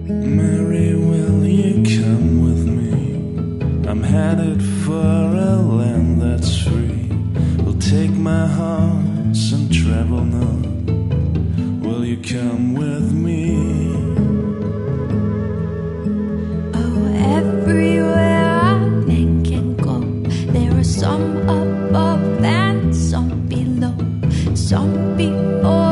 Mary, will you come with me? I'm headed for a land that's free. We'll take my horse and travel north. Will you come with me? Oh, everywhere a man can go, there are some above and some below, some before